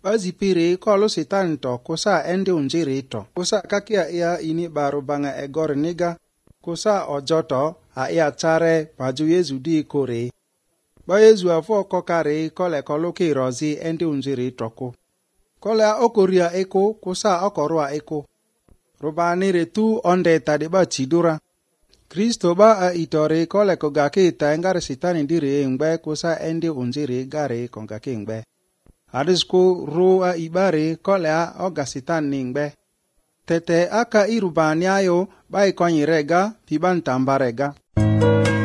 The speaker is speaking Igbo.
bazipiri kolo sitan to kusa ende unjiri to kusa kakia ia ini baru banga egor niga kusa ojoto a ia chare baju Yesu di kore ba Yesu afo kokare kole koloki rozi ende unjiri toko kole okoria eko kusa okorwa eko rubani retu onde tadiba chidura Kristo ba a itore kole kogake taengare sitani dire ngbe kusa ende unjiri gare kongake ngbe Hadisku rua ibare kolea ogasitan ningbe. Tete aka irubani ayo bai konyirega piban tambarega.